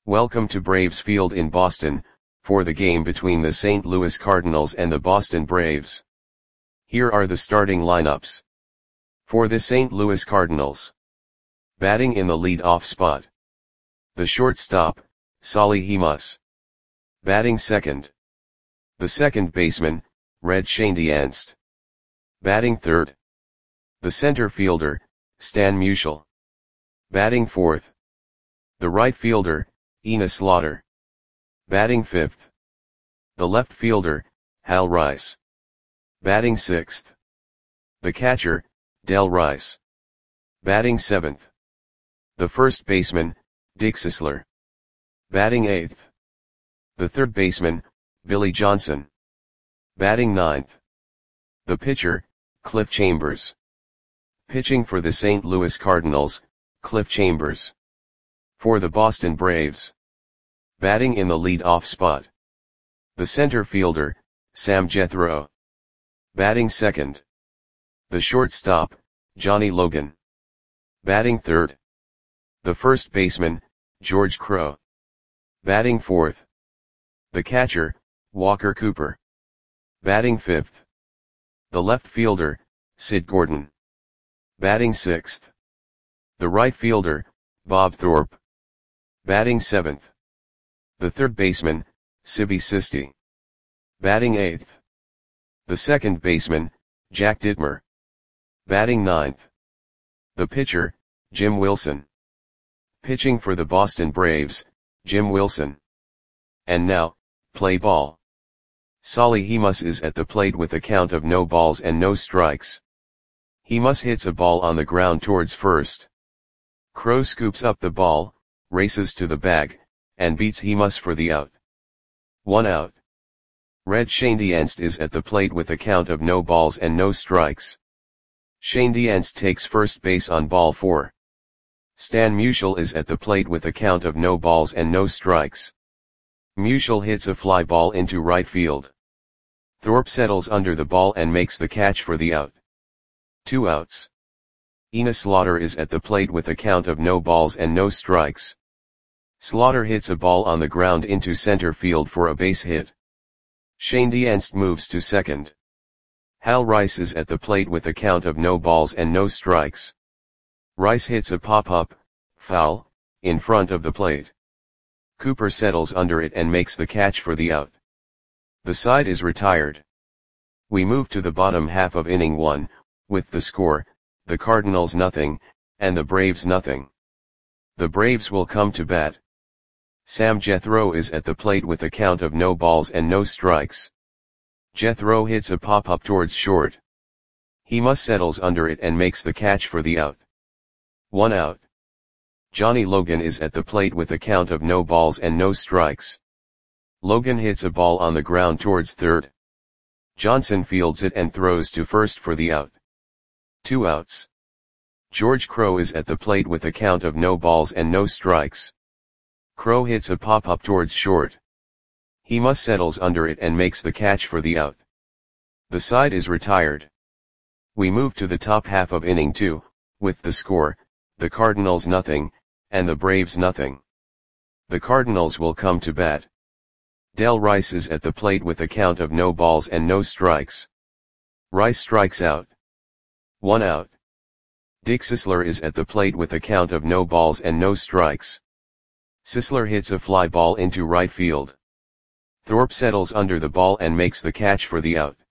Welcome to Braves Field in Boston, for the game between the St. Louis Cardinals and the Boston Braves. Here are the starting lineups. For the St. Louis Cardinals. Batting in the lead-off spot. The shortstop, Solly Hemus. Batting second. The second baseman, Red Schoendienst. Batting third. The center fielder, Stan Musial. Batting fourth. The right fielder, Enos Slaughter. Batting fifth. The left fielder, Hal Rice. Batting sixth. The catcher, Del Rice. Batting seventh. The first baseman, Dick Sisler. Batting eighth. The third baseman, Billy Johnson. Batting ninth. The pitcher, Cliff Chambers. Pitching for the St. Louis Cardinals, Cliff Chambers. For the Boston Braves. Batting in the lead-off spot. The center fielder, Sam Jethro. Batting second. The shortstop, Johnny Logan. Batting third. The first baseman, George Crowe. Batting fourth. The catcher, Walker Cooper. Batting fifth. The left fielder, Sid Gordon. Batting sixth. The right fielder, Bob Thorpe. Batting seventh. The third baseman, Sibby Sisti. Batting eighth. The second baseman, Jack Dittmer. Batting ninth. The pitcher, Jim Wilson. Pitching for the Boston Braves, Jim Wilson. And now, play ball. Solly Hemus is at the plate with a count of no balls and no strikes. Hemus hits a ball on the ground towards first. Crowe scoops up the ball, races to the bag, and beats Hemus for the out. 1 out. Red Schoendienst is at the plate with a count of no balls and no strikes. Schoendienst takes first base on ball 4. Stan Musial is at the plate with a count of no balls and no strikes. Musial hits a fly ball into right field. Thorpe settles under the ball and makes the catch for the out. 2 outs. Enos Slaughter is at the plate with a count of no balls and no strikes. Slaughter hits a ball on the ground into center field for a base hit. Schoendienst moves to second. Hal Rice is at the plate with a count of no balls and no strikes. Rice hits a pop-up, foul, in front of the plate. Cooper settles under it and makes the catch for the out. The side is retired. We move to the bottom half of inning 1, with the score, the Cardinals nothing, and the Braves nothing. The Braves will come to bat. Sam Jethro is at the plate with a count of no balls and no strikes. Jethro hits a pop-up towards short. Hemus settles under it and makes the catch for the out. 1 out. Johnny Logan is at the plate with a count of no balls and no strikes. Logan hits a ball on the ground towards third. Johnson fields it and throws to first for the out. 2 outs. George Crowe is at the plate with a count of no balls and no strikes. Crowe hits a pop-up towards short. Hemus settles under it and makes the catch for the out. The side is retired. We move to the top half of inning 2, with the score, the Cardinals nothing, and the Braves nothing. The Cardinals will come to bat. Del Rice is at the plate with a count of no balls and no strikes. Rice strikes out. 1 out. Dick Sisler is at the plate with a count of no balls and no strikes. Sisler hits a fly ball into right field. Thorpe settles under the ball and makes the catch for the out.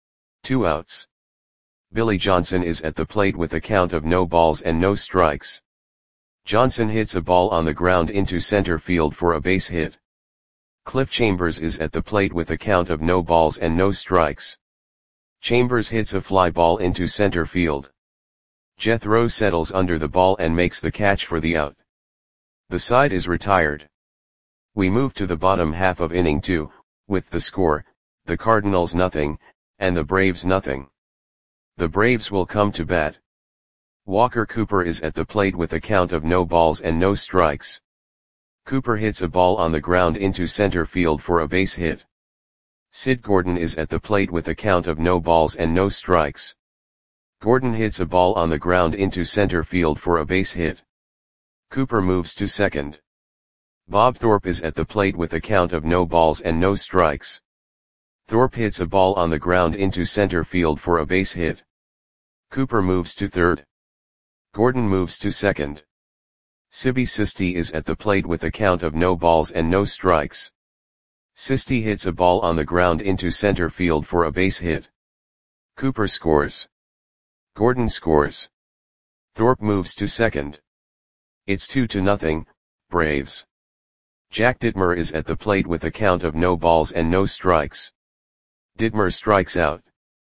2 outs. Billy Johnson is at the plate with a count of no balls and no strikes. Johnson hits a ball on the ground into center field for a base hit. Cliff Chambers is at the plate with a count of no balls and no strikes. Chambers hits a fly ball into center field. Jethro settles under the ball and makes the catch for the out. The side is retired. We move to the bottom half of inning 2, with the score, the Cardinals nothing, and the Braves nothing. The Braves will come to bat. Walker Cooper is at the plate with a count of no balls and no strikes. Cooper hits a ball on the ground into center field for a base hit. Sid Gordon is at the plate with a count of no balls and no strikes. Gordon hits a ball on the ground into center field for a base hit. Cooper moves to second. Bob Thorpe is at the plate with a count of no balls and no strikes. Thorpe hits a ball on the ground into center field for a base hit. Cooper moves to third. Gordon moves to second. Sibby Sisti is at the plate with a count of no balls and no strikes. Sisti hits a ball on the ground into center field for a base hit. Cooper scores. Gordon scores. Thorpe moves to second. It's 2-0, Braves. Jack Dittmer is at the plate with a count of no balls and no strikes. Dittmer strikes out.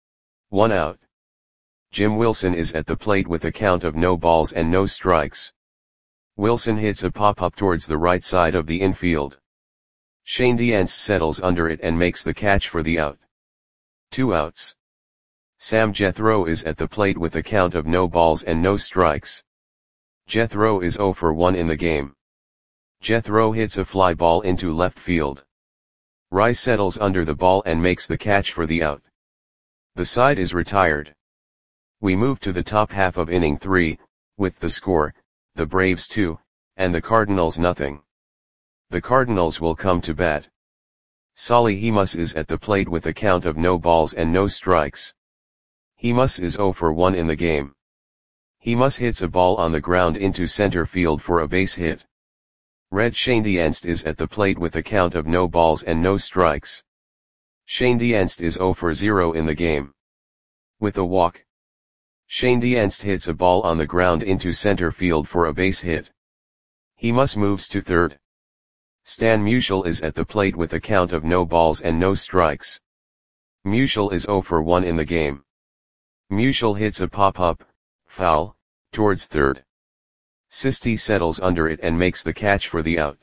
1 out. Jim Wilson is at the plate with a count of no balls and no strikes. Wilson hits a pop-up towards the right side of the infield. Shane Diance settles under it and makes the catch for the out. 2 outs. Sam Jethro is at the plate with a count of no balls and no strikes. Jethro is 0 for 1 in the game. Jethro hits a fly ball into left field. Rice settles under the ball and makes the catch for the out. The side is retired. We move to the top half of inning 3, with the score, the Braves 2, and the Cardinals 0. The Cardinals will come to bat. Solly Hemus is at the plate with a count of no balls and no strikes. Hemus is 0 for 1 in the game. Hemus hits a ball on the ground into center field for a base hit. Red Schoendienst is at the plate with a count of no balls and no strikes. Schoendienst is 0 for 0 in the game. With a walk. Schoendienst hits a ball on the ground into center field for a base hit. Hemus moves to third. Stan Musial is at the plate with a count of no balls and no strikes. Musial is 0 for 1 in the game. Musial hits a pop-up, foul, towards third. Sisti settles under it and makes the catch for the out.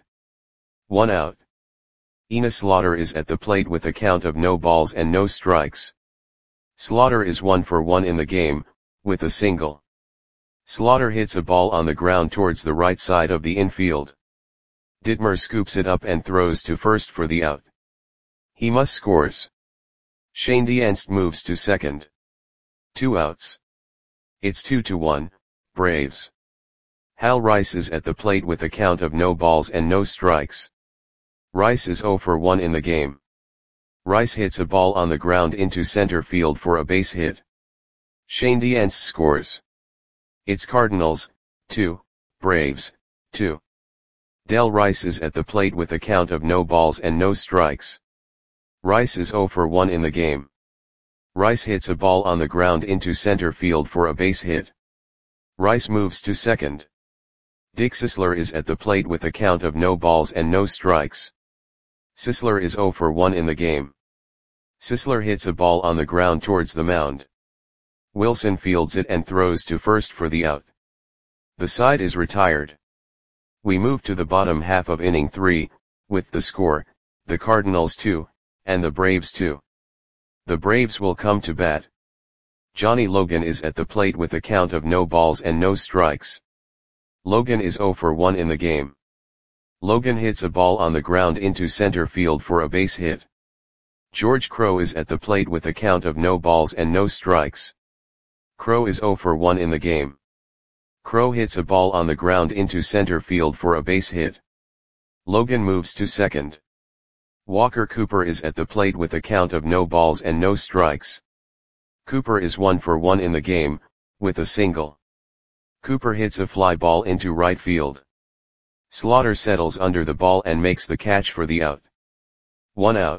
1 out. Enos Slaughter is at the plate with a count of no balls and no strikes. Slaughter is 1 for 1 in the game, with a single. Slaughter hits a ball on the ground towards the right side of the infield. Dittmer scoops it up and throws to first for the out. Hemus scores. Schoendienst moves to second. 2 outs. It's 2-1, Braves. Hal Rice is at the plate with a count of no balls and no strikes. Rice is 0 for 1 in the game. Rice hits a ball on the ground into center field for a base hit. Schoendienst scores. It's Cardinals, 2, Braves, 2. Del Rice is at the plate with a count of no balls and no strikes. Rice is 0 for 1 in the game. Rice hits a ball on the ground into center field for a base hit. Rice moves to second. Dick Sisler is at the plate with a count of no balls and no strikes. Sisler is 0 for 1 in the game. Sisler hits a ball on the ground towards the mound. Wilson fields it and throws to first for the out. The side is retired. We move to the bottom half of inning 3, with the score, the Cardinals 2, and the Braves 2. The Braves will come to bat. Johnny Logan is at the plate with a count of no balls and no strikes. Logan is 0 for 1 in the game. Logan hits a ball on the ground into center field for a base hit. George Crowe is at the plate with a count of no balls and no strikes. Crowe is 0 for 1 in the game. Crowe hits a ball on the ground into center field for a base hit. Logan moves to second. Walker Cooper is at the plate with a count of no balls and no strikes. Cooper is 1 for 1 in the game, with a single. Cooper hits a fly ball into right field. Slaughter settles under the ball and makes the catch for the out. 1 out.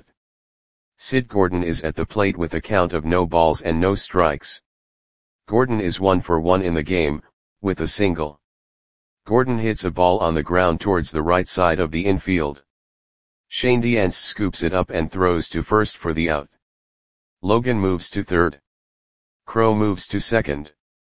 Sid Gordon is at the plate with a count of no balls and no strikes. Gordon is 1 for 1 in the game, with a single. Gordon hits a ball on the ground towards the right side of the infield. Schoendienst scoops it up and throws to first for the out. Logan moves to third. Crowe moves to second.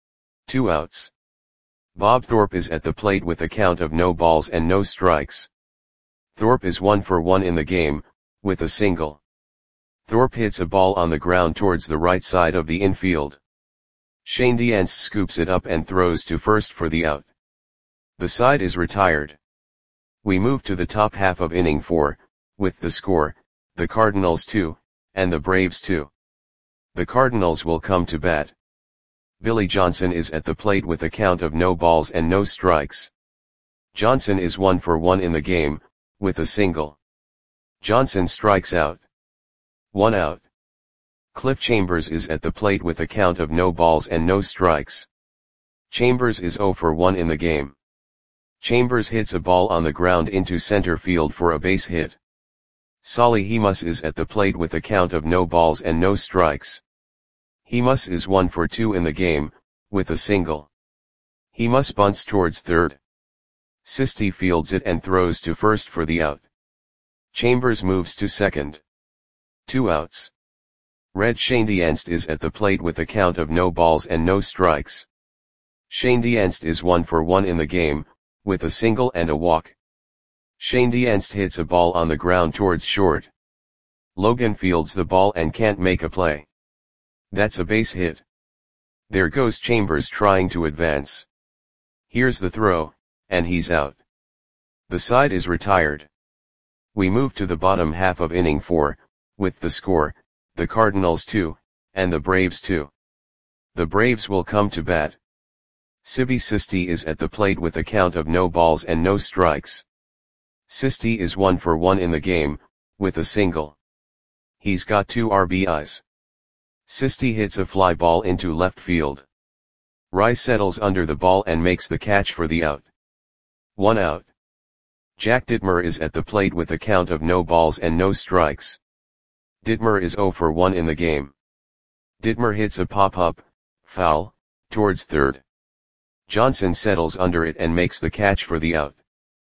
2 outs. Bob Thorpe is at the plate with a count of no balls and no strikes. Thorpe is 1 for 1 in the game, with a single. Thorpe hits a ball on the ground towards the right side of the infield. Schoendienst scoops it up and throws to first for the out. The side is retired. We move to the top half of inning 4, with the score, the Cardinals 2, and the Braves 2. The Cardinals will come to bat. Billy Johnson is at the plate with a count of no balls and no strikes. Johnson is 1 for 1 in the game, with a single. Johnson strikes out. 1 out. Cliff Chambers is at the plate with a count of no balls and no strikes. Chambers is 0 for 1 in the game. Chambers hits a ball on the ground into center field for a base hit. Solly Hemus is at the plate with a count of no balls and no strikes. Hemus is 1 for 2 in the game, with a single. Hemus bunts towards third. Sisti fields it and throws to first for the out. Chambers moves to second. 2 outs. Red Schoendienst is at the plate with a count of no balls and no strikes. Schoendienst is 1 for 1 in the game, with a single and a walk. Schoendienst hits a ball on the ground towards short. Logan fields the ball and can't make a play. That's a base hit. There goes Chambers trying to advance. Here's the throw, and he's out. The side is retired. We move to the bottom half of inning 4, with the score, the Cardinals 2, and the Braves 2. The Braves will come to bat. Sibi Sisti is at the plate with a count of no balls and no strikes. Sisti is 1 for 1 in the game, with a single. He's got 2 RBIs. Sisti hits a fly ball into left field. Rice settles under the ball and makes the catch for the out. 1 out. Jack Dittmer is at the plate with a count of no balls and no strikes. Dittmer is 0 for 1 in the game. Dittmer hits a pop-up, foul, towards third. Johnson settles under it and makes the catch for the out.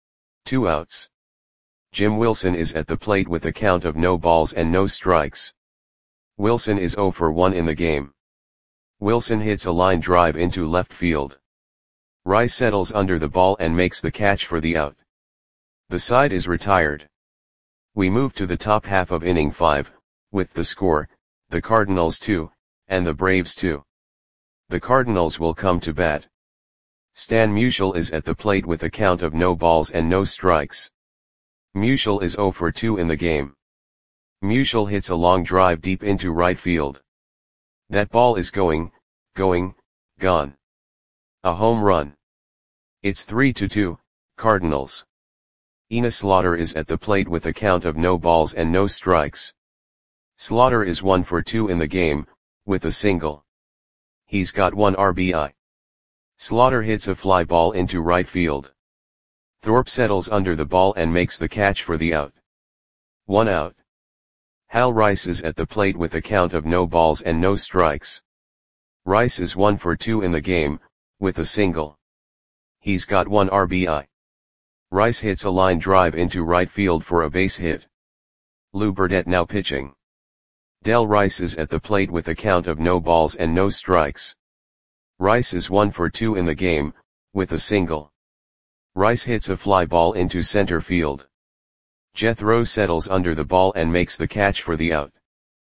2 outs. Jim Wilson is at the plate with a count of no balls and no strikes. Wilson is 0 for 1 in the game. Wilson hits a line drive into left field. Rice settles under the ball and makes the catch for the out. The side is retired. We move to the top half of inning 5, with the score, the Cardinals 2, and the Braves 2. The Cardinals will come to bat. Stan Musial is at the plate with a count of no balls and no strikes. Musial is 0 for 2 in the game. Musial hits a long drive deep into right field. That ball is gone. A home run. It's 3-2, Cardinals. Enos Slaughter is at the plate with a count of no balls and no strikes. Slaughter is 1 for 2 in the game, with a single. He's got 1 RBI. Slaughter hits a fly ball into right field. Thorpe settles under the ball and makes the catch for the out. 1 out. Hal Rice is at the plate with a count of no balls and no strikes. Rice is 1 for 2 in the game, with a single. He's got 1 RBI. Rice hits a line drive into right field for a base hit. Lou Burdett now pitching. Del Rice is at the plate with a count of no balls and no strikes. Rice is 1 for 2 in the game, with a single. Rice hits a fly ball into center field. Jethro settles under the ball and makes the catch for the out.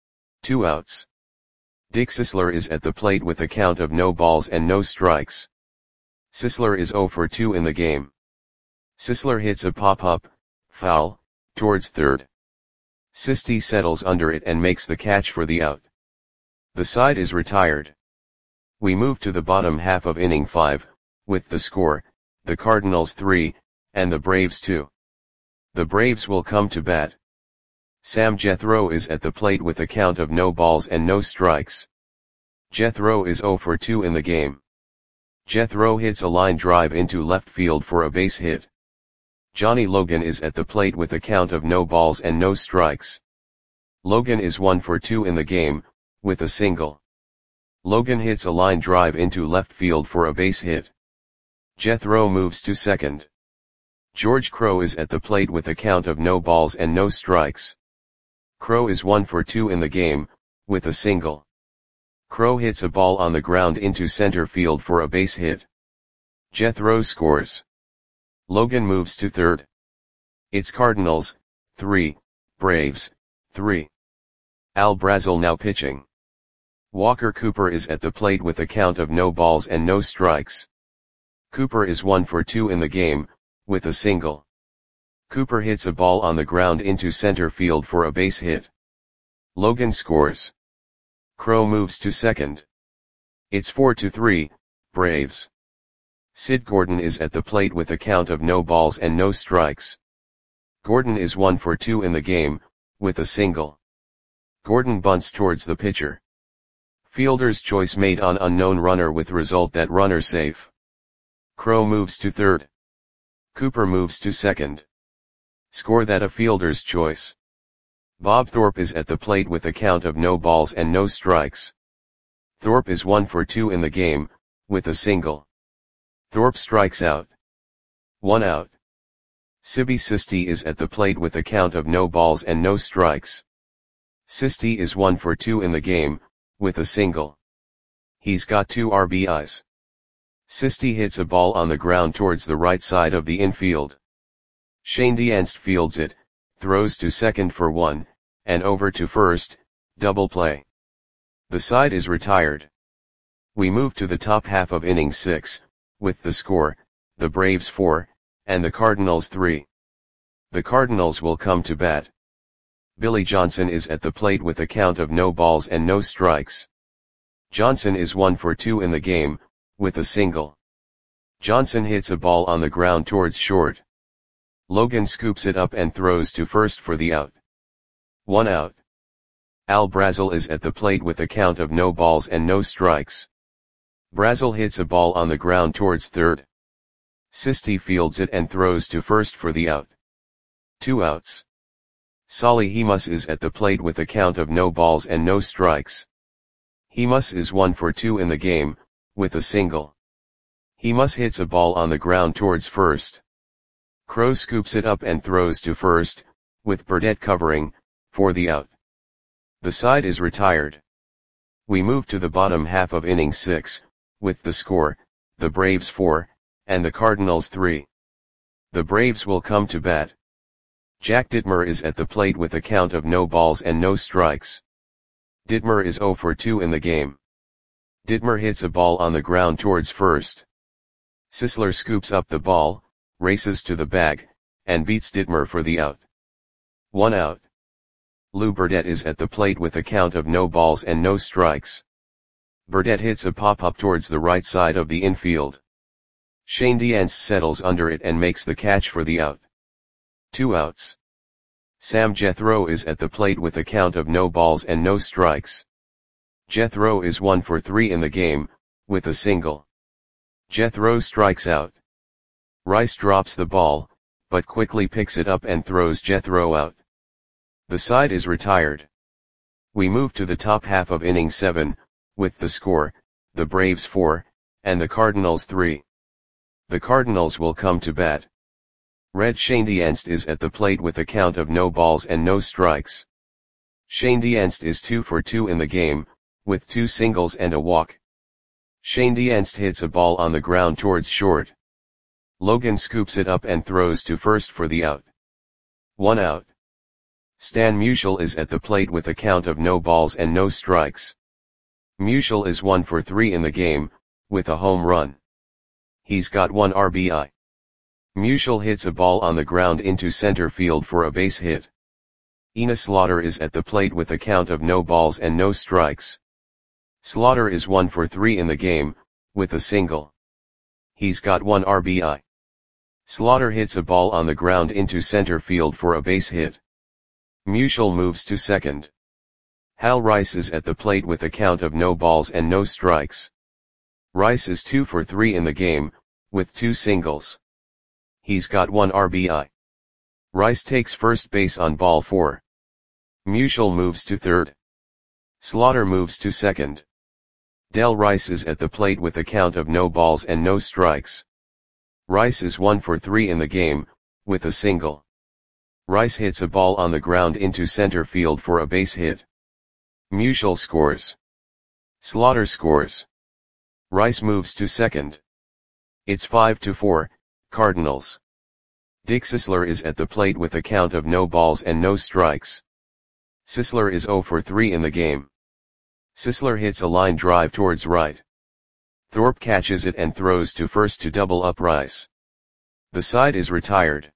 2 outs. Dick Sisler is at the plate with a count of no balls and no strikes. Sisler is 0 for 2 in the game. Sisler hits a pop-up, foul, towards third. Sisti settles under it and makes the catch for the out. The side is retired. We move to the bottom half of inning 5, with the score, the Cardinals 3, and the Braves 2. The Braves will come to bat. Sam Jethro is at the plate with a count of no balls and no strikes. Jethro is 0 for 2 in the game. Jethro hits a line drive into left field for a base hit. Johnny Logan is at the plate with a count of no balls and no strikes. Logan is 1 for 2 in the game, with a single. Logan hits a line drive into left field for a base hit. Jethro moves to second. George Crowe is at the plate with a count of no balls and no strikes. Crowe is 1 for 2 in the game, with a single. Crowe hits a ball on the ground into center field for a base hit. Jethro scores. Logan moves to third. It's Cardinals, 3, Braves, 3. Al Brazel now pitching. Walker Cooper is at the plate with a count of no balls and no strikes. Cooper is 1 for 2 in the game, with a single. Cooper hits a ball on the ground into center field for a base hit. Logan scores. Crowe moves to second. It's 4-3, Braves. Sid Gordon is at the plate with a count of no balls and no strikes. Gordon is 1 for 2 in the game, with a single. Gordon bunts towards the pitcher. Fielder's choice made on unknown runner with result that runner safe. Crow moves to third. Cooper moves to second. Score that a fielder's choice. Bob Thorpe is at the plate with a count of no balls and no strikes. Thorpe is 1 for 2 in the game, with a single. Thorpe strikes out. 1 out. Sibby Sisti is at the plate with a count of no balls and no strikes. Sisti is 1 for 2 in the game, with a single. He's got 2 RBIs. Sisti hits a ball on the ground towards the right side of the infield. Shane Dienst fields it, throws to second for 1, and over to first, double play. The side is retired. We move to the top half of inning 6, with the score, the Braves 4, and the Cardinals 3. The Cardinals will come to bat. Billy Johnson is at the plate with a count of no balls and no strikes. Johnson is 1 for 2 in the game, with a single. Johnson hits a ball on the ground towards short. Logan scoops it up and throws to first for the out. 1 out. Al Brazel is at the plate with a count of no balls and no strikes. Brazel hits a ball on the ground towards third. Sisti fields it and throws to first for the out. 2 outs. Solly Hemus is at the plate with a count of no balls and no strikes. Hemus is 1 for 2 in the game, with a single. Hemus hits a ball on the ground towards first. Crow scoops it up and throws to first, with Burdett covering, for the out. The side is retired. We move to the bottom half of inning 6, with the score, the Braves 4, and the Cardinals 3. The Braves will come to bat. Jack Dittmer is at the plate with a count of no balls and no strikes. Dittmer is 0 for 2 in the game. Dittmer hits a ball on the ground towards first. Sisler scoops up the ball, races to the bag, and beats Dittmer for the out. 1 out. Lou Burdett is at the plate with a count of no balls and no strikes. Burdett hits a pop-up towards the right side of the infield. Shane Dienst settles under it and makes the catch for the out. 2 outs. Sam Jethro is at the plate with a count of no balls and no strikes. Jethro is 1 for 3 in the game, with a single. Jethro strikes out. Rice drops the ball, but quickly picks it up and throws Jethro out. The side is retired. We move to the top half of inning 7, with the score, the Braves 4, and the Cardinals 3. The Cardinals will come to bat. Red Shane Dienst is at the plate with a count of no balls and no strikes. Shane Dienst is 2 for 2 in the game, with 2 singles and a walk. Shane Dienst hits a ball on the ground towards short. Logan scoops it up and throws to first for the out. 1 out. Stan Musial is at the plate with a count of no balls and no strikes. Musial is 1 for 3 in the game, with a home run. He's got 1 RBI. Musial hits a ball on the ground into center field for a base hit. Ina Slaughter is at the plate with a count of no balls and no strikes. Slaughter is 1 for 3 in the game, with a single. He's got 1 RBI. Slaughter hits a ball on the ground into center field for a base hit. Musial moves to second. Hal Rice is at the plate with a count of no balls and no strikes. Rice is 2 for 3 in the game, with 2 singles. He's got 1 RBI. Rice takes first base on ball 4. Musial moves to third. Slaughter moves to second. Del Rice is at the plate with a count of no balls and no strikes. Rice is 1 for 3 in the game, with a single. Rice hits a ball on the ground into center field for a base hit. Musial scores. Slaughter scores. Rice moves to second. It's 5-4, Cardinals. Dick Sisler is at the plate with a count of no balls and no strikes. Sisler is 0 for 3 in the game. Sisler hits a line drive towards right. Thorpe catches it and throws to first to double up Rice. The side is retired.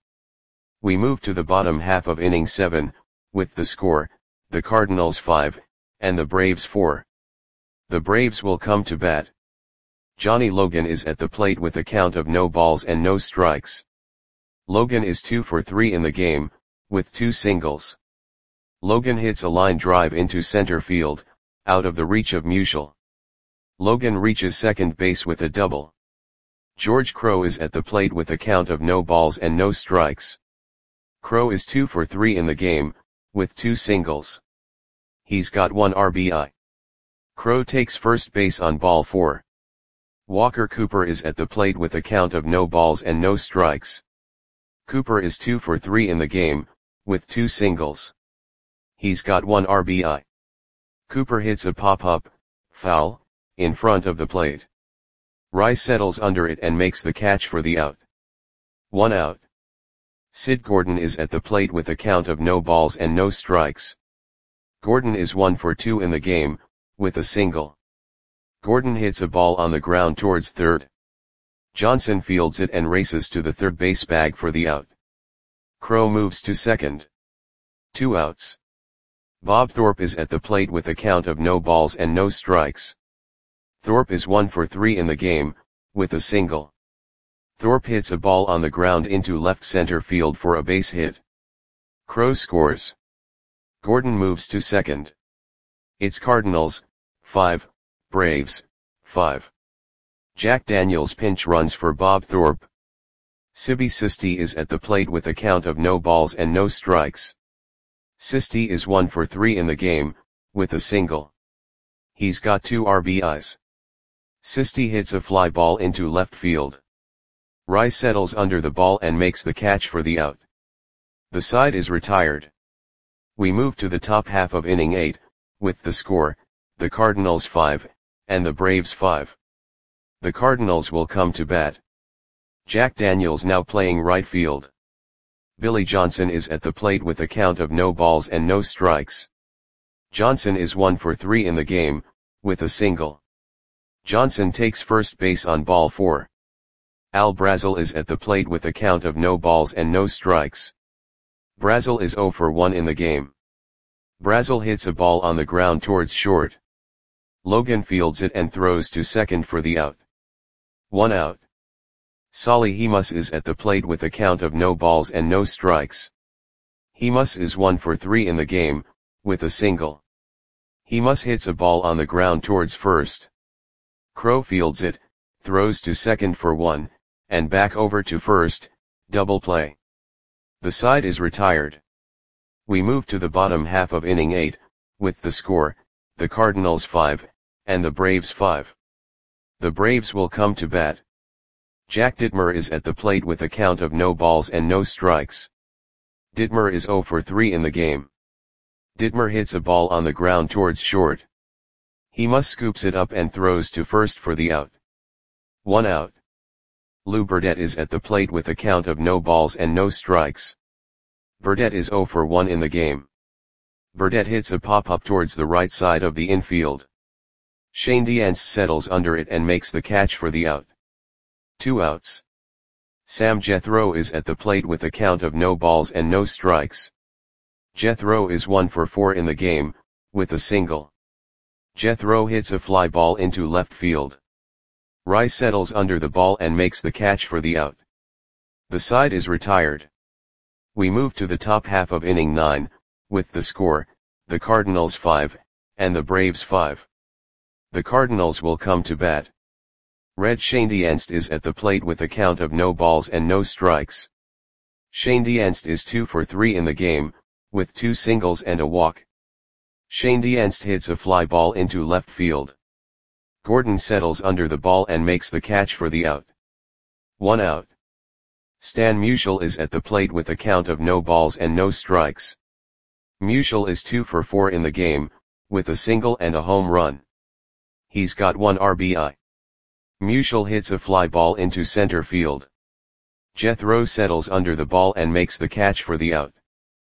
We move to the bottom half of inning 7, with the score, the Cardinals 5, and the Braves 4. The Braves will come to bat. Johnny Logan is at the plate with a count of no balls and no strikes. Logan is 2 for 3 in the game, with 2 singles. Logan hits a line drive into center field, out of the reach of Musial. Logan reaches second base with a double. George Crowe is at the plate with a count of no balls and no strikes. Crowe is 2 for 3 in the game, with 2 singles. He's got 1 RBI. Crowe takes first base on ball 4. Walker Cooper is at the plate with a count of no balls and no strikes. Cooper is 2 for 3 in the game, with 2 singles. He's got 1 RBI. Cooper hits a pop-up, foul, in front of the plate. Rice settles under it and makes the catch for the out. 1 out. Sid Gordon is at the plate with a count of no balls and no strikes. Gordon is 1 for 2 in the game, with a single. Gordon hits a ball on the ground towards third. Johnson fields it and races to the third base bag for the out. Crowe moves to second. 2 outs. Bob Thorpe is at the plate with a count of no balls and no strikes. Thorpe is 1 for 3 in the game, with a single. Thorpe hits a ball on the ground into left center field for a base hit. Crowe scores. Gordon moves to second. It's Cardinals, 5, Braves, 5. Jack Daniels pinch runs for Bob Thorpe. Sibby Sisti is at the plate with a count of no balls and no strikes. Sisti is 1 for 3 in the game, with a single. He's got 2 RBIs. Sisti hits a fly ball into left field. Rice settles under the ball and makes the catch for the out. The side is retired. We move to the top half of inning 8, with the score, the Cardinals 5, and the Braves 5. The Cardinals will come to bat. Jack Daniels now playing right field. Billy Johnson is at the plate with a count of no balls and no strikes. Johnson is 1 for 3 in the game, with a single. Johnson takes first base on ball 4. Al Brazel is at the plate with a count of no balls and no strikes. Brazel is 0 for 1 in the game. Brazel hits a ball on the ground towards short. Logan fields it and throws to second for the out. 1 out. Solly Hemus is at the plate with a count of no balls and no strikes. Hemus is 1 for 3 in the game, with a single. Hemus hits a ball on the ground towards first. Crowe fields it, throws to second for 1, and back over to first, double play. The side is retired. We move to the bottom half of inning 8, with the score, the Cardinals 5, and the Braves 5. The Braves will come to bat. Jack Dittmer is at the plate with a count of no balls and no strikes. Dittmer is 0 for 3 in the game. Dittmer hits a ball on the ground towards short. Hemus scoops it up and throws to first for the out. 1 out. Lou Burdette is at the plate with a count of no balls and no strikes. Burdette is 0 for 1 in the game. Burdette hits a pop-up towards the right side of the infield. Shane Diance settles under it and makes the catch for the out. 2 outs. Sam Jethro is at the plate with a count of no balls and no strikes. Jethro is 1 for 4 in the game, with a single. Jethro hits a fly ball into left field. Rice settles under the ball and makes the catch for the out. The side is retired. We move to the top half of inning 9, with the score, the Cardinals 5, and the Braves 5. The Cardinals will come to bat. Red Shane Dienst is at the plate with a count of no balls and no strikes. Shane Dienst is 2 for 3 in the game, with 2 singles and a walk. Shane Dienst hits a fly ball into left field. Gordon settles under the ball and makes the catch for the out. 1 out. Stan Musial is at the plate with a count of no balls and no strikes. Musial is 2 for 4 in the game, with a single and a home run. He's got 1 RBI. Musial hits a fly ball into center field. Jethro settles under the ball and makes the catch for the out.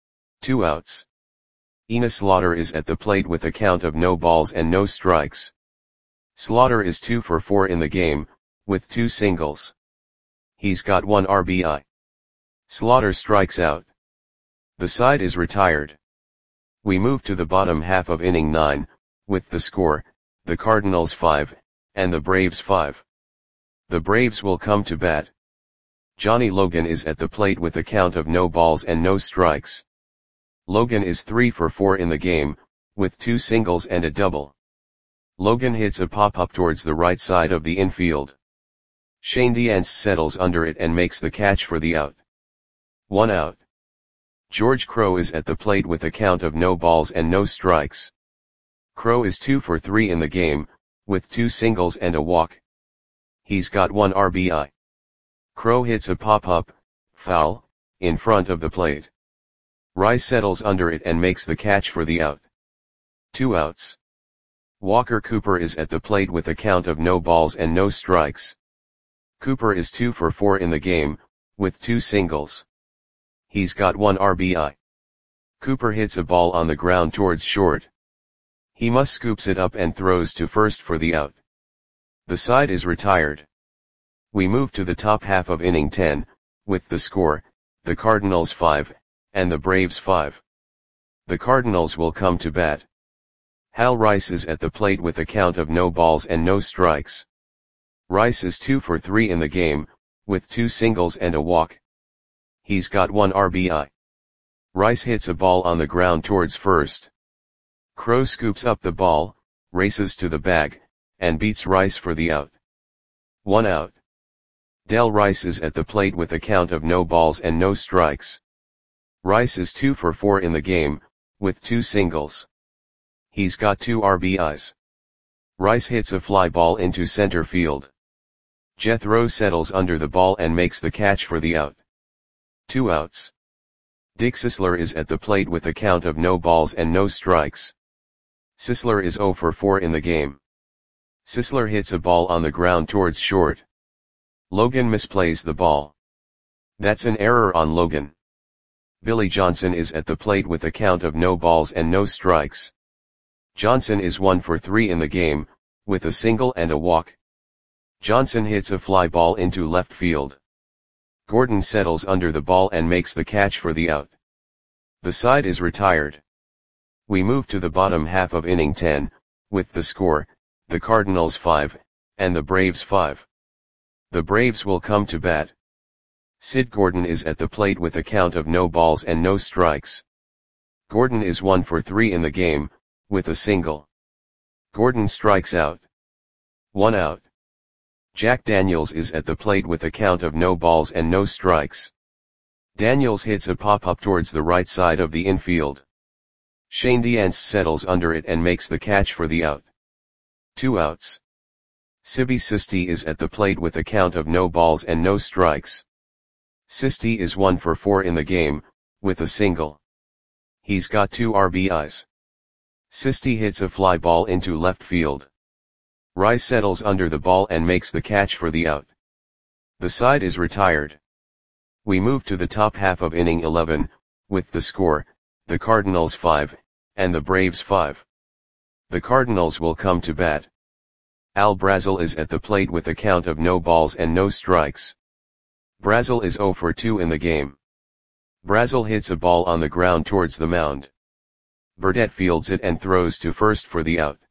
2 outs. Ina Slaughter is at the plate with a count of no balls and no strikes. Slaughter is 2 for 4 in the game, with 2 singles. He's got 1 RBI. Slaughter strikes out. The side is retired. We move to the bottom half of inning 9, with the score, the Cardinals 5, and the Braves 5. The Braves will come to bat. Johnny Logan is at the plate with a count of no balls and no strikes. Logan is 3 for 4 in the game, with 2 singles and a double. Logan hits a pop-up towards the right side of the infield. Shane Diance settles under it and makes the catch for the out. 1 out. George Crowe is at the plate with a count of no balls and no strikes. Crowe is 2 for 3 in the game, with 2 singles and a walk. He's got 1 RBI. Crowe hits a pop-up, foul, in front of the plate. Rice settles under it and makes the catch for the out. 2 outs. Walker Cooper is at the plate with a count of no balls and no strikes. Cooper is 2 for 4 in the game, with 2 singles. He's got 1 RBI. Cooper hits a ball on the ground towards short. He must scoops it up and throws to first for the out. The side is retired. We move to the top half of inning 10, with the score, the Cardinals 5, and the Braves 5. The Cardinals will come to bat. Hal Rice is at the plate with a count of no balls and no strikes. Rice is 2 for 3 in the game, with 2 singles and a walk. He's got 1 RBI. Rice hits a ball on the ground towards first. Crowe scoops up the ball, races to the bag, and beats Rice for the out. 1 out. Del Rice is at the plate with a count of no balls and no strikes. Rice is 2 for 4 in the game, with 2 singles. He's got 2 RBIs. Rice hits a fly ball into center field. Jethro settles under the ball and makes the catch for the out. 2 outs. Dick Sisler is at the plate with a count of no balls and no strikes. Sisler is 0 for 4 in the game. Sisler hits a ball on the ground towards short. Logan misplays the ball. That's an error on Logan. Billy Johnson is at the plate with a count of no balls and no strikes. Johnson is 1 for 3 in the game, with a single and a walk. Johnson hits a fly ball into left field. Gordon settles under the ball and makes the catch for the out. The side is retired. We move to the bottom half of inning 10, with the score, the Cardinals 5, and the Braves 5. The Braves will come to bat. Sid Gordon is at the plate with a count of no balls and no strikes. Gordon is 1 for 3 in the game, with a single. Gordon strikes out. 1 out. Jack Daniels is at the plate with a count of no balls and no strikes. Daniels hits a pop-up towards the right side of the infield. Shane Diance settles under it and makes the catch for the out. 2 outs. Sibby Sisti is at the plate with a count of no balls and no strikes. Sisti is 1 for 4 in the game, with a single. He's got 2 RBIs. Sisti hits a fly ball into left field. Rice settles under the ball and makes the catch for the out. The side is retired. We move to the top half of inning 11, with the score, the Cardinals 5, and the Braves 5. The Cardinals will come to bat. Al Brazel is at the plate with a count of no balls and no strikes. Brazel is 0 for 2 in the game. Brazel hits a ball on the ground towards the mound. Burdette fields it and throws to first for the out.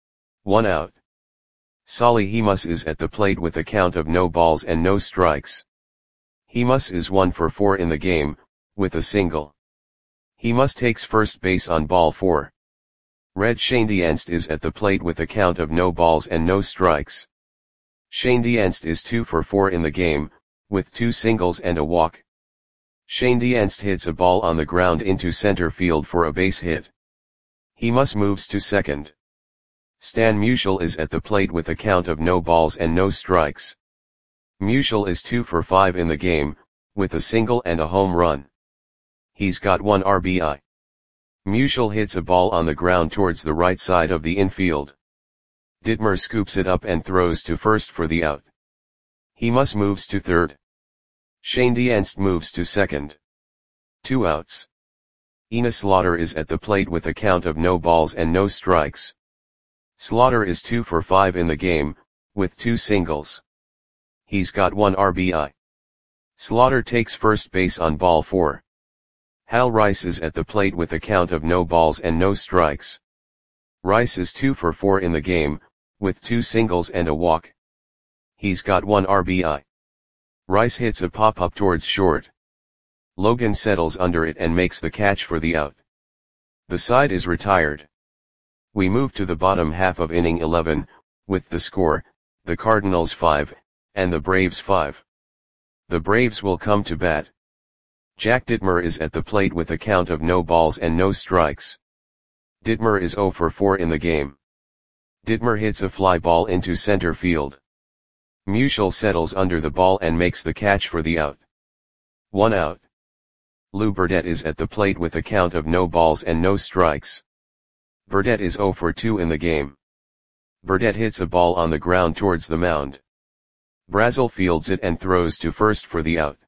1 out. Solly Hemus is at the plate with a count of no balls and no strikes. Hemus is 1 for 4 in the game, with a single. Hemus takes first base on ball 4. Red Shane Diance is at the plate with a count of no balls and no strikes. Shane Diance is 2 for 4 in the game, with 2 singles and a walk. Shane Diance hits a ball on the ground into center field for a base hit. Hemus moves to second. Stan Musial is at the plate with a count of no balls and no strikes. Musial is 2 for 5 in the game, with a single and a home run. He's got 1 RBI. Musial hits a ball on the ground towards the right side of the infield. Ditmer scoops it up and throws to first for the out. Hemus moves to third. Shane Diance moves to second. 2 outs. Enos Slaughter is at the plate with a count of no balls and no strikes. Slaughter is 2 for 5 in the game, with 2 singles. He's got 1 RBI. Slaughter takes first base on ball 4. Hal Rice is at the plate with a count of no balls and no strikes. Rice is 2 for 4 in the game, with 2 singles and a walk. He's got 1 RBI. Rice hits a pop-up towards short. Logan settles under it and makes the catch for the out. The side is retired. We move to the bottom half of inning 11, with the score, the Cardinals 5, and the Braves 5. The Braves will come to bat. Jack Dittmer is at the plate with a count of no balls and no strikes. Dittmer is 0 for 4 in the game. Dittmer hits a fly ball into center field. Musial settles under the ball and makes the catch for the out. 1 out. Lou Burdette is at the plate with a count of no balls and no strikes. Burdette is 0 for 2 in the game. Burdette hits a ball on the ground towards the mound. Brazel fields it and throws to first for the out.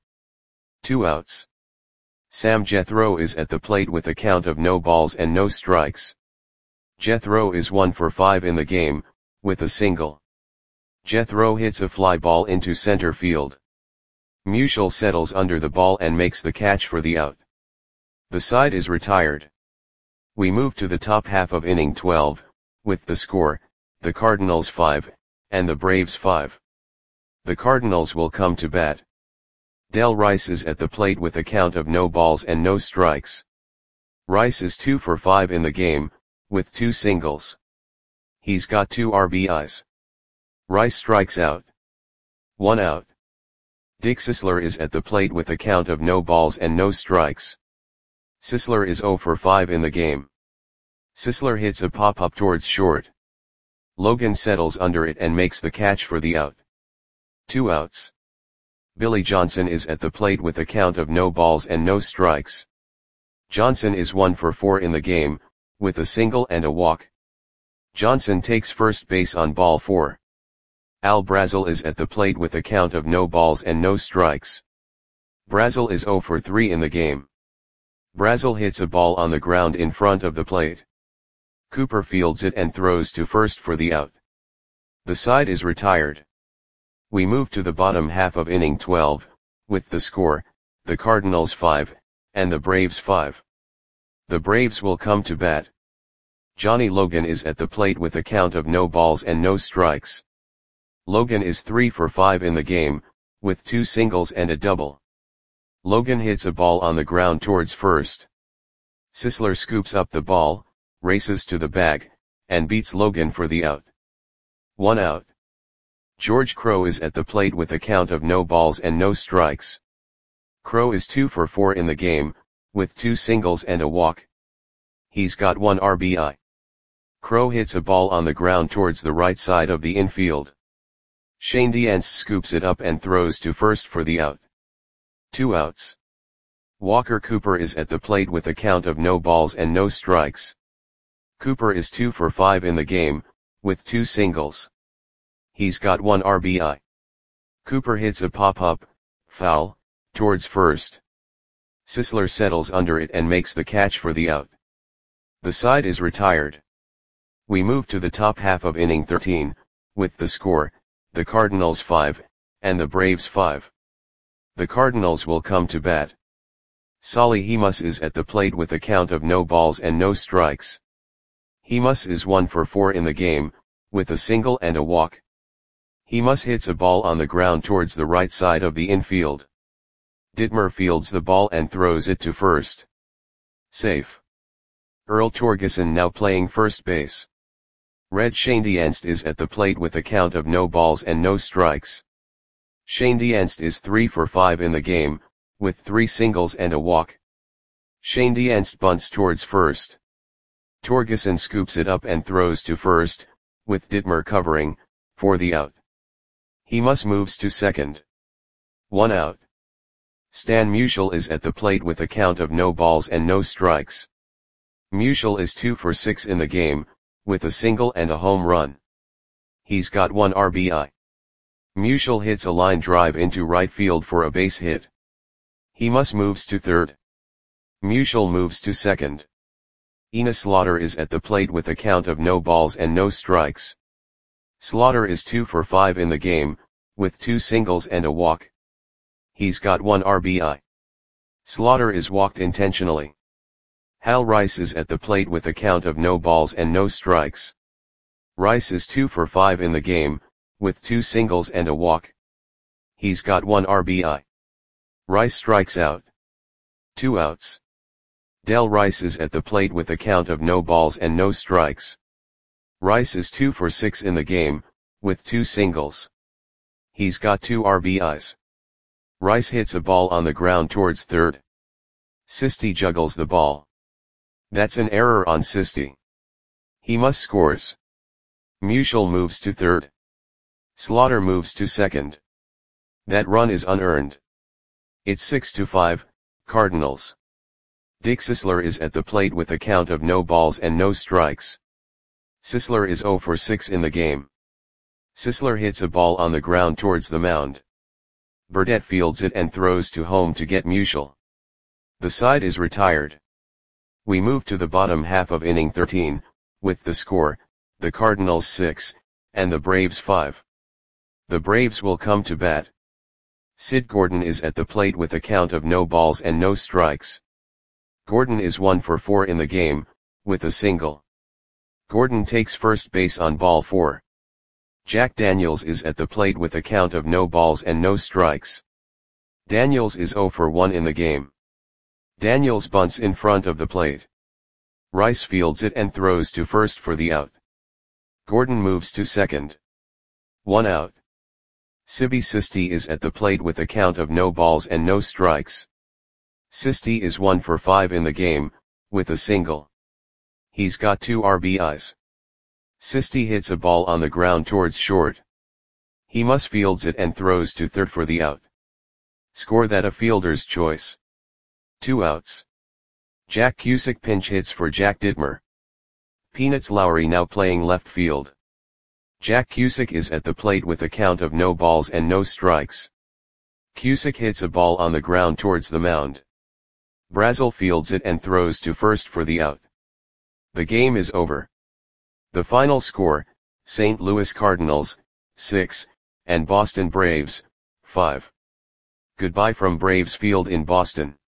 2 outs. Sam Jethro is at the plate with a count of no balls and no strikes. Jethro is 1 for 5 in the game, with a single. Jethro hits a fly ball into center field. Musial settles under the ball and makes the catch for the out. The side is retired. We move to the top half of inning 12, with the score, the Cardinals 5, and the Braves 5. The Cardinals will come to bat. Del Rice is at the plate with a count of no balls and no strikes. Rice is 2 for 5 in the game, with 2 singles. He's got 2 RBIs. Rice strikes out. 1 out. Dick Sisler is at the plate with a count of no balls and no strikes. Sisler is 0 for 5 in the game. Sisler hits a pop-up towards short. Logan settles under it and makes the catch for the out. 2 outs. Billy Johnson is at the plate with a count of no balls and no strikes. Johnson is 1 for 4 in the game, with a single and a walk. Johnson takes first base on ball 4. Al Brazel is at the plate with a count of no balls and no strikes. Brazel is 0 for 3 in the game. Brazel hits a ball on the ground in front of the plate. Cooper fields it and throws to first for the out. The side is retired. We move to the bottom half of inning 12, with the score, the Cardinals 5, and the Braves 5. The Braves will come to bat. Johnny Logan is at the plate with a count of no balls and no strikes. Logan is 3 for 5 in the game, with 2 singles and a double. Logan hits a ball on the ground towards first. Sisler scoops up the ball, races to the bag, and beats Logan for the out. 1 out. George Crowe is at the plate with a count of no balls and no strikes. Crowe is 2 for 4 in the game, with 2 singles and a walk. He's got 1 RBI. Crowe hits a ball on the ground towards the right side of the infield. Shane Diance scoops it up and throws to first for the out. 2 outs. Walker Cooper is at the plate with a count of no balls and no strikes. Cooper is 2 for 5 in the game, with 2 singles. He's got 1 RBI. Cooper hits a pop-up, foul, towards first. Sisler settles under it and makes the catch for the out. The side is retired. We move to the top half of inning 13, with the score, the Cardinals 5, and the Braves 5. The Cardinals will come to bat. Solly Hemus is at the plate with a count of no balls and no strikes. Hemus is 1 for 4 in the game, with a single and a walk. Hemus hits a ball on the ground towards the right side of the infield. Dittmer fields the ball and throws it to first. Safe. Earl Torgeson now playing first base. Red Shane Dienst is at the plate with a count of no balls and no strikes. Shane Dienst is 3 for 5 in the game, with 3 singles and a walk. Shane Dienst bunts towards first. Torgeson scoops it up and throws to first, with Dittmer covering, for the out. Hemus moves to second. 1 out. Stan Musial is at the plate with a count of no balls and no strikes. Musial is 2 for 6 in the game, with a single and a home run. He's got 1 RBI. Musial hits a line drive into right field for a base hit. Hemus moves to third. Musial moves to second. Enos Slaughter is at the plate with a count of no balls and no strikes. Slaughter is 2 for 5 in the game, with 2 singles and a walk. He's got 1 RBI. Slaughter is walked intentionally. Hal Rice is at the plate with a count of no balls and no strikes. Rice is 2 for 5 in the game, with 2 singles and a walk. He's got 1 RBI. Rice strikes out. 2 outs. Del Rice is at the plate with a count of no balls and no strikes. Rice is 2 for 6 in the game, with 2 singles. He's got 2 RBIs. Rice hits a ball on the ground towards third. Sisti juggles the ball. That's an error on Sisti. He must scores. Musial moves to third. Slaughter moves to second. That run is unearned. It's 6-5, Cardinals. Dick Sisler is at the plate with a count of no balls and no strikes. Sisler is 0 for 6 in the game. Sisler hits a ball on the ground towards the mound. Burdette fields it and throws to home to get Musial. The side is retired. We move to the bottom half of inning 13, with the score, the Cardinals 6, and the Braves 5. The Braves will come to bat. Sid Gordon is at the plate with a count of no balls and no strikes. Gordon is 1 for 4 in the game, with a single. Gordon takes first base on ball 4. Jack Daniels is at the plate with a count of no balls and no strikes. Daniels is 0 for 1 in the game. Daniels bunts in front of the plate. Rice fields it and throws to first for the out. Gordon moves to second. 1 out. Sibi Sisti is at the plate with a count of no balls and no strikes. Sisti is 1 for 5 in the game, with a single. He's got 2 RBIs. Sisti hits a ball on the ground towards short. He must fields it and throws to third for the out. Score that a fielder's choice. 2 outs. Jack Cusick pinch hits for Jack Dittmer. Peanuts Lowry now playing left field. Jack Cusick is at the plate with a count of no balls and no strikes. Cusick hits a ball on the ground towards the mound. Brazel fields it and throws to first for the out. The game is over. The final score, St. Louis Cardinals, 6, and Boston Braves, 5. Goodbye from Braves Field in Boston.